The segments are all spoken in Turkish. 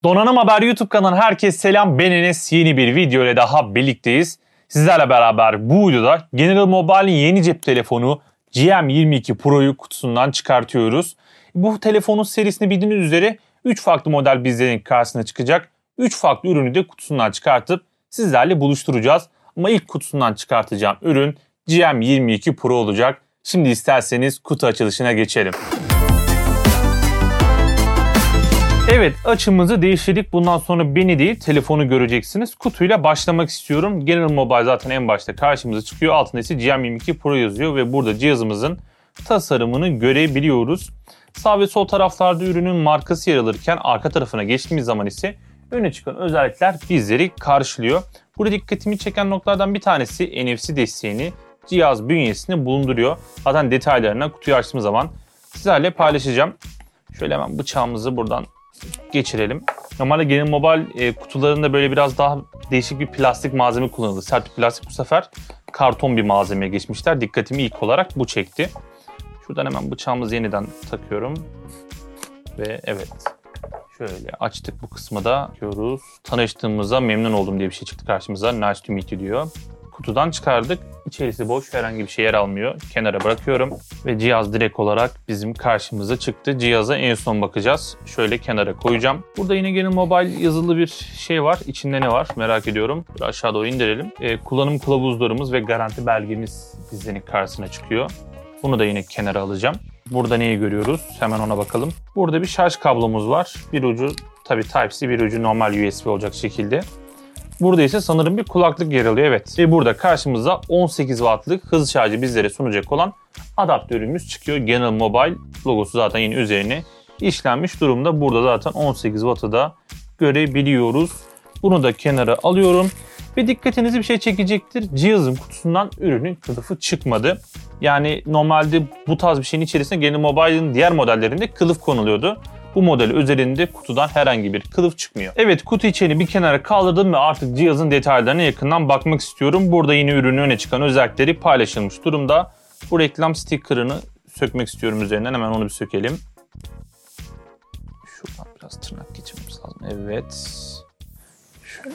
Donanım Haber YouTube kanalına herkese selam. Ben Enes. Yeni bir video ile daha birlikteyiz. Sizlerle beraber bu videoda General Mobile'in yeni cep telefonu GM22 Pro'yu kutusundan çıkartıyoruz. Bu telefonun serisini bildiğiniz üzere 3 farklı model bizlerin karşısına çıkacak. 3 farklı ürünü de kutusundan çıkartıp sizlerle buluşturacağız. Ama ilk kutusundan çıkartacağım ürün GM22 Pro olacak. Şimdi isterseniz kutu açılışına geçelim. Evet, açımızı değiştirdik. Bundan sonra beni değil telefonu göreceksiniz. Kutuyla başlamak istiyorum. General Mobile zaten en başta karşımıza çıkıyor. Altında ise GM22 Pro yazıyor ve burada cihazımızın tasarımını görebiliyoruz. Sağ ve sol taraflarda ürünün markası yer alırken arka tarafına geçtiğimiz zaman ise öne çıkan özellikler bizleri karşılıyor. Burada dikkatimi çeken noktalardan bir tanesi NFC desteğini cihaz bünyesinde bulunduruyor. Zaten detaylarına kutuyu açtığımız zaman sizlerle paylaşacağım. Şöyle hemen bıçağımızı buradan geçirelim. Normalde General Mobile kutularında böyle biraz daha değişik bir plastik malzeme kullanıldı. Sert bir plastik, bu sefer karton bir malzemeye geçmişler. Dikkatimi ilk olarak bu çekti. Şuradan hemen bıçağımızı yeniden takıyorum. Ve evet, şöyle açtık, bu kısmı da yapıyoruz. Tanıştığımıza memnun oldum diye bir şey çıktı karşımıza. Nice to meet you diyor. Kutudan çıkardık. İçerisi boş, herhangi bir şey yer almıyor. Kenara bırakıyorum ve cihaz direkt olarak bizim karşımıza çıktı. Cihaza en son bakacağız. Şöyle kenara koyacağım. Burada yine General Mobile yazılı bir şey var. İçinde ne var merak ediyorum. Biraz aşağı doğru indirelim. Kullanım kılavuzlarımız ve garanti belgemiz bizlerin karşısına çıkıyor. Bunu da yine kenara alacağım. Burada neyi görüyoruz? Hemen ona bakalım. Burada bir şarj kablomuz var. Bir ucu tabii Type-C, bir ucu normal USB olacak şekilde. Burada ise sanırım bir kulaklık yer alıyor. Evet. Ve burada karşımıza 18 wattlık hız şarjı bizlere sunacak olan adaptörümüz çıkıyor. General Mobile logosu zaten yine üzerine işlenmiş durumda. Burada zaten 18 wattı da görebiliyoruz. Bunu da kenara alıyorum. Ve dikkatinizi bir şey çekecektir. Cihazın kutusundan ürünün kılıfı çıkmadı. Yani normalde bu tarz bir şeyin içerisine General Mobile'ın diğer modellerinde kılıf konuluyordu. Bu model özelinde kutudan herhangi bir kılıf çıkmıyor. Evet, kutu içeriğini bir kenara kaldırdım ve artık cihazın detaylarına yakından bakmak istiyorum. Burada yine ürünün öne çıkan özellikleri paylaşılmış durumda. Bu reklam sticker'ını sökmek istiyorum üzerinden. Hemen onu bir sökelim. Şuradan biraz tırnak geçirmemiz lazım. Evet. Şöyle.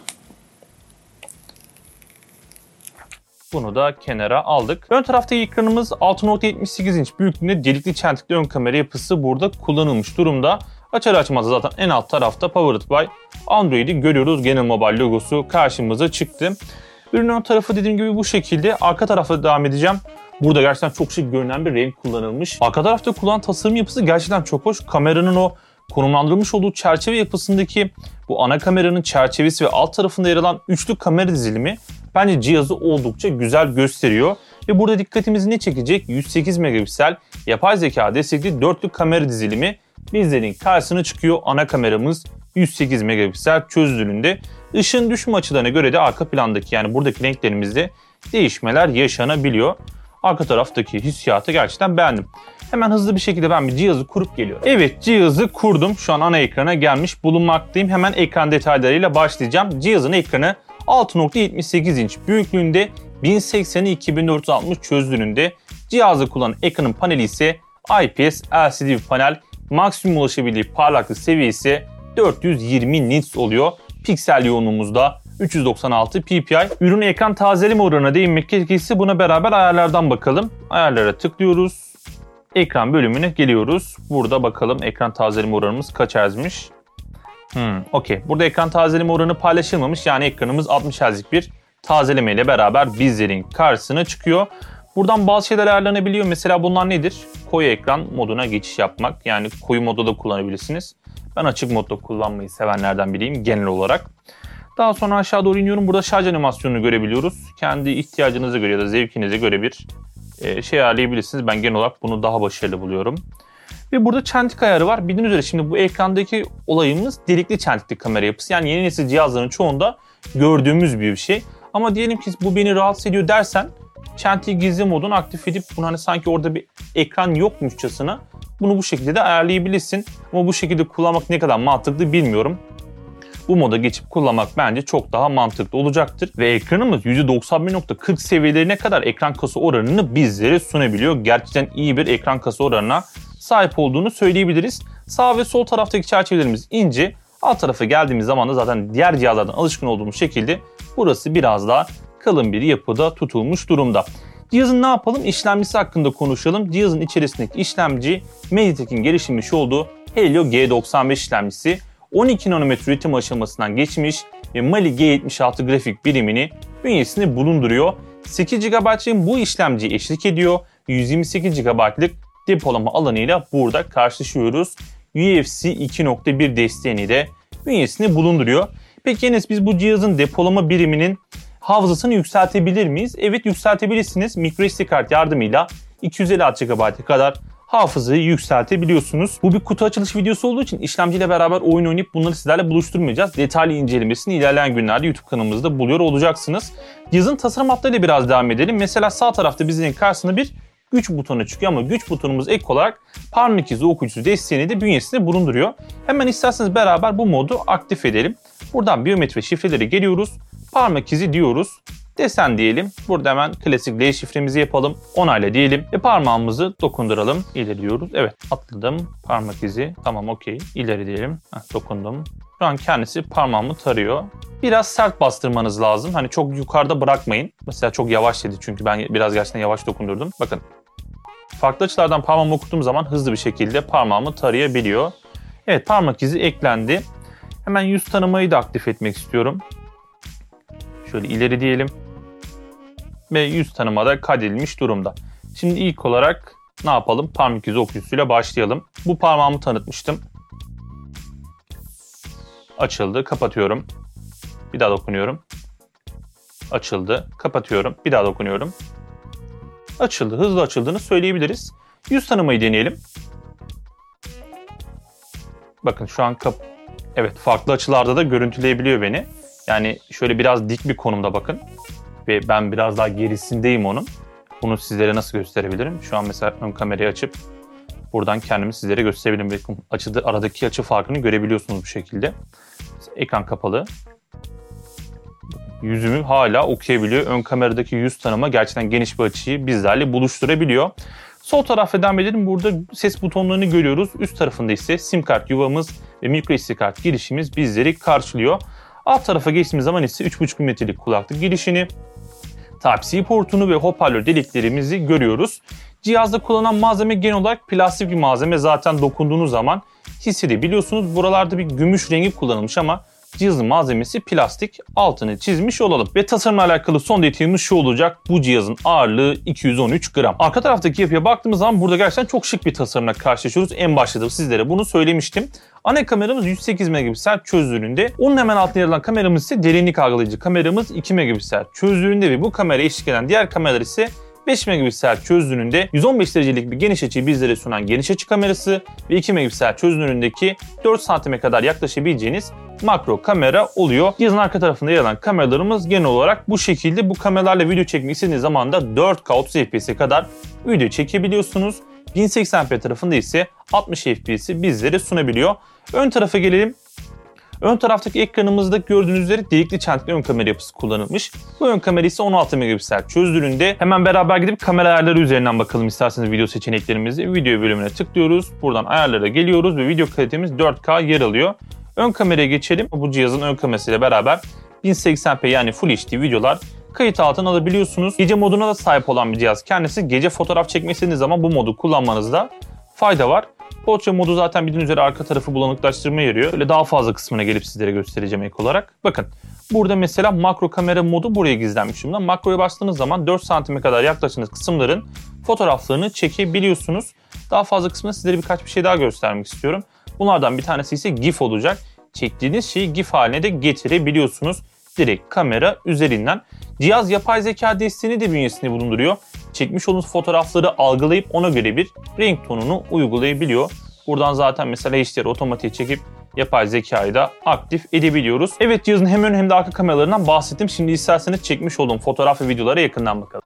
Bunu da kenara aldık. Ön taraftaki ekranımız 6.78 inç büyüklüğünde delikli çentikli ön kamera yapısı burada kullanılmış durumda. Açar açmaz zaten en alt tarafta Powered by Android'i görüyoruz. General Mobile logosu karşımıza çıktı. Ürünün ön tarafı dediğim gibi bu şekilde. Arka tarafa devam edeceğim. Burada gerçekten çok şık görünen bir renk kullanılmış. Arka tarafta kullanılan tasarım yapısı gerçekten çok hoş. Kameranın o konumlandırılmış olduğu çerçeve yapısındaki bu ana kameranın çerçevesi ve alt tarafında yer alan üçlü kamera dizilimi bence cihazı oldukça güzel gösteriyor. Ve burada dikkatimizi ne çekecek? 108 megapiksel yapay zeka destekli dörtlü kamera dizilimi bizlerin karşısına çıkıyor. Ana kameramız 108 megapiksel çözünürlüğünde. Işın düşme açılarına göre de arka plandaki, yani buradaki renklerimizde değişmeler yaşanabiliyor. Arka taraftaki hissiyatı gerçekten beğendim. Hemen hızlı bir şekilde ben bir cihazı kurup geliyorum. Evet, cihazı kurdum. Şu an ana ekrana gelmiş bulunmaktayım. Hemen ekran detaylarıyla başlayacağım. Cihazın ekranı 6.78 inç büyüklüğünde, 1080'i 2460 çözünürlüğünde. Cihazda kullanılan ekranın paneli ise IPS LCD bir panel. Maksimum ulaşabildiği parlaklık seviyesi 420 nits oluyor. Piksel yoğunluğumuz da 396 ppi. Ürün ekran tazeleme oranına değinmek gerekirse buna beraber ayarlardan bakalım. Ayarlara tıklıyoruz. Ekran bölümüne geliyoruz. Burada bakalım ekran tazeleme oranımız kaç Hz'miş. Okey. Burada ekran tazeleme oranı paylaşılmamış. Yani ekranımız 60 Hz'lik bir tazeleme ile beraber bizlerin karşısına çıkıyor. Buradan bazı şeyler ayarlanabiliyor. Mesela bunlar nedir? Koyu ekran moduna geçiş yapmak. Yani koyu modda da kullanabilirsiniz. Ben açık modda kullanmayı sevenlerden biriyim genel olarak. Daha sonra aşağı doğru iniyorum. Burada şarj animasyonunu görebiliyoruz. Kendi ihtiyacınıza göre ya da zevkinize göre bir şey ayarlayabilirsiniz. Ben genel olarak bunu daha başarılı buluyorum. Ve burada çentik ayarı var. Bildiğiniz üzere şimdi bu ekrandaki olayımız delikli çentikli kamera yapısı. Yani yeni nesil cihazların çoğunda gördüğümüz bir şey. Ama diyelim ki bu beni rahatsız ediyor dersen çentiği gizli modunu aktif edip bunu hani sanki orada bir ekran yokmuşçasına bunu bu şekilde de ayarlayabilirsin. Ama bu şekilde kullanmak ne kadar mantıklı bilmiyorum. Bu moda geçip kullanmak bence çok daha mantıklı olacaktır. Ve ekranımız %91.40 seviyelerine kadar ekran kasa oranını bizlere sunabiliyor. Gerçekten iyi bir ekran kasa oranına sahip olduğunu söyleyebiliriz. Sağ ve sol taraftaki çerçevelerimiz ince. Alt tarafa geldiğimiz zaman da zaten diğer cihazlardan alışkın olduğumuz şekilde burası biraz daha kalın bir yapıda tutulmuş durumda. Cihazın ne yapalım? İşlemcisi hakkında konuşalım. Cihazın içerisindeki işlemci MediaTek'in geliştirmiş olduğu Helio G95 işlemcisi. 12 nanometre üretim aşamasından geçmiş ve Mali G76 grafik birimini bünyesinde bulunduruyor. 8 GB'ın bu işlemciye eşlik ediyor. 128 GB'lık depolama alanıyla burada karşılaşıyoruz. UFC 2.1 desteğini de bünyesinde bulunduruyor. Peki Enes, biz bu cihazın depolama biriminin hafızasını yükseltebilir miyiz? Evet, yükseltebilirsiniz. microSD kart yardımıyla 256 GB'a kadar hafızayı yükseltebiliyorsunuz. Bu bir kutu açılış videosu olduğu için işlemciyle beraber oyun oynayıp bunları sizlerle buluşturmayacağız. Detaylı incelemesini ilerleyen günlerde YouTube kanalımızda buluyor olacaksınız. Cihazın tasarım hatlarıyla biraz devam edelim. Mesela sağ tarafta bizlerin karşısında bir güç butonu çıkıyor ama güç butonumuz ek olarak parmak izi okuyucusu desteğini de bünyesinde bulunduruyor. Hemen isterseniz beraber bu modu aktif edelim. Buradan biyometri şifreleri geliyoruz. Parmak izi diyoruz. Desen diyelim. Burada hemen klasik L şifremizi yapalım. Onayla diyelim. Ve parmağımızı dokunduralım. İleri diyoruz. Evet, atladım. Parmak izi. Tamam, okey. İleri diyelim. Dokundum. Şu an kendisi parmağımı tarıyor. Biraz sert bastırmanız lazım. Hani çok yukarıda bırakmayın. Mesela çok yavaş dedi çünkü ben biraz gerçekten yavaş dokundurdum. Bakın. Farklı açılardan parmağımı okuttuğum zaman hızlı bir şekilde parmağımı tarayabiliyor. Evet, parmak izi eklendi. Hemen yüz tanımayı da aktif etmek istiyorum. Şöyle ileri diyelim. Ve yüz tanımada kaydedilmiş durumda. Şimdi ilk olarak ne yapalım? Parmak izi okuyucusuyla başlayalım. Bu parmağımı tanıtmıştım. Açıldı. Kapatıyorum. Bir daha dokunuyorum. Açıldı. Kapatıyorum. Bir daha dokunuyorum. Açıldı. Hızlı açıldığını söyleyebiliriz. Yüz tanımayı deneyelim. Bakın şu an evet, farklı açılarda da görüntüleyebiliyor beni. Yani şöyle biraz dik bir konumda bakın. Ve ben biraz daha gerisindeyim onun. Bunu sizlere nasıl gösterebilirim? Şu an mesela ön kamerayı açıp buradan kendimi sizlere gösterebilirim. Bakın aradaki açı farkını görebiliyorsunuz bu şekilde. Ekran kapalı. Yüzümü hala okuyabiliyor. Ön kameradaki yüz tanıma gerçekten geniş bir açıyı bizlerle buluşturabiliyor. Sol tarafa devam edelim. Burada ses butonlarını görüyoruz. Üst tarafında ise sim kart yuvamız ve microSD kart girişimiz bizleri karşılıyor. Alt tarafa geçtiğimiz zaman ise 3.5 mm'lik kulaklık girişini, Type-C portunu ve hoparlör deliklerimizi görüyoruz. Cihazda kullanılan malzeme genel olarak plastik bir malzeme. Zaten dokunduğunuz zaman hissedebiliyorsunuz. Buralarda bir gümüş rengi kullanılmış ama cihazın malzemesi plastik. Altını çizmiş olalım. Ve tasarımla alakalı son detayımız şu olacak. Bu cihazın ağırlığı 213 gram. Arka taraftaki yapıya baktığımız zaman burada gerçekten çok şık bir tasarımla karşılaşıyoruz. En başta da sizlere bunu söylemiştim. Ana kameramız 108 megapiksel çözünürlüğünde. Onun hemen altında yer alan kameramız ise derinlik algılayıcı kameramız 2 megapiksel çözünürlüğünde ve bu kameraya eşlik eden diğer kameralar ise 5 megapiksel çözünürlüğünde 115 derecelik bir geniş açıyı bizlere sunan geniş açı kamerası ve 2 megapiksel çözünürlüğündeki 4 santime kadar yaklaşabileceğiniz makro kamera oluyor. Cihazın arka tarafında yer alan kameralarımız genel olarak bu şekilde. Bu kameralarla video çekmek istediğiniz zaman da 4K 30 FPS'e kadar video çekebiliyorsunuz. 1080p tarafında ise 60 FPS'i bizlere sunabiliyor. Ön tarafa gelelim. Ön taraftaki ekranımızda gördüğünüz üzere delikli çentikli ön kamera yapısı kullanılmış. Bu ön kamera ise 16 megapiksel çözünürlüğünde. Hemen beraber gidip kamera ayarları üzerinden bakalım isterseniz video seçeneklerimizi. Video bölümüne tıklıyoruz. Buradan ayarlara geliyoruz ve video kalitemiz 4K yer alıyor. Ön kameraya geçelim. Bu cihazın ön kamerasıyla beraber 1080p yani Full HD videolar kayıt altına alabiliyorsunuz. Gece moduna da sahip olan bir cihaz. Kendisi gece fotoğraf çekmek istediğiniz zaman bu modu kullanmanızda fayda var. Portre modu zaten bildiğiniz üzere arka tarafı bulanıklaştırma yarıyor. Öyle daha fazla kısmına gelip sizlere göstereceğim ek olarak. Bakın burada mesela makro kamera modu buraya gizlenmiş durumda. Makroya bastığınız zaman 4 santime kadar yaklaştığınız kısımların fotoğraflarını çekebiliyorsunuz. Daha fazla kısmına sizlere birkaç bir şey daha göstermek istiyorum. Bunlardan bir tanesi ise GIF olacak. Çektiğiniz şeyi GIF haline de getirebiliyorsunuz. Direkt kamera üzerinden. Cihaz yapay zeka desteğini de bünyesinde bulunduruyor. Çekmiş olduğunuz fotoğrafları algılayıp ona göre bir renk tonunu uygulayabiliyor. Buradan zaten mesela HDR otomatiğe çekip yapay zekayı da aktif edebiliyoruz. Evet, cihazın hem ön hem de arka kameralarından bahsettim. Şimdi isterseniz çekmiş olduğum fotoğraf ve videolara yakından bakalım.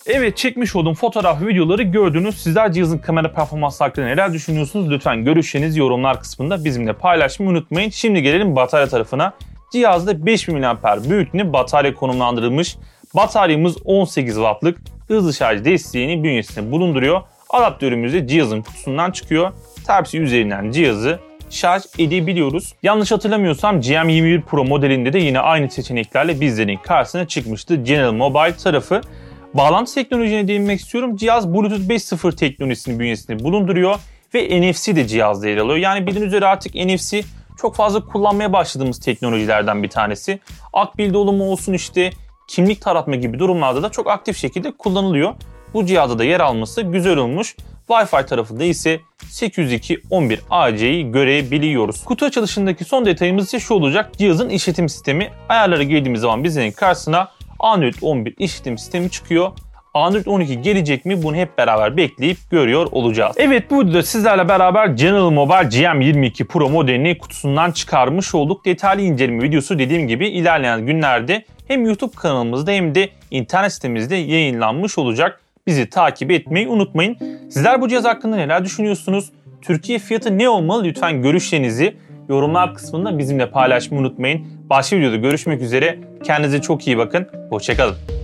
Evet, çekmiş olduğum fotoğraf ve videoları gördünüz. Sizler cihazın kamera performansı hakkında neler düşünüyorsunuz? Lütfen görüşlerinizi yorumlar kısmında bizimle paylaşmayı unutmayın. Şimdi gelelim batarya tarafına. Cihazda 5000 mAh büyüklüğünde batarya konumlandırılmış. Bataryamız 18 Watt'lık hızlı şarj desteğini bünyesinde bulunduruyor. Adaptörümüz de cihazın kutusundan çıkıyor. Type-C üzerinden cihazı şarj edebiliyoruz. Yanlış hatırlamıyorsam GM21 Pro modelinde de yine aynı seçeneklerle bizlerin karşısına çıkmıştı. General Mobile tarafı. Bağlantı teknolojisine değinmek istiyorum. Cihaz Bluetooth 5.0 teknolojisini bünyesinde bulunduruyor ve NFC de cihazda yer alıyor. Yani bildiğiniz üzere artık NFC çok fazla kullanmaya başladığımız teknolojilerden bir tanesi. Akbil dolumu olsun, işte kimlik taratma gibi durumlarda da çok aktif şekilde kullanılıyor. Bu cihazda da yer alması güzel olmuş. Wi-Fi tarafında ise 802.11ac'yi görebiliyoruz. Kutu açılışındaki son detayımız ise şu olacak. Cihazın işletim sistemi. Ayarlara girdiğimiz zaman bizlerin karşısına Android 11 işletim sistemi çıkıyor. Android 12 gelecek mi? Bunu hep beraber bekleyip görüyor olacağız. Evet, bu videoda sizlerle beraber General Mobile GM22 Pro modelini kutusundan çıkarmış olduk. Detaylı inceleme videosu dediğim gibi ilerleyen günlerde hem YouTube kanalımızda hem de internet sitemizde yayınlanmış olacak. Bizi takip etmeyi unutmayın. Sizler bu cihaz hakkında neler düşünüyorsunuz? Türkiye fiyatı ne olmalı? Lütfen görüşlerinizi yorumlar kısmında bizimle paylaşmayı unutmayın. Başka videoda görüşmek üzere. Kendinize çok iyi bakın. Hoşça kalın.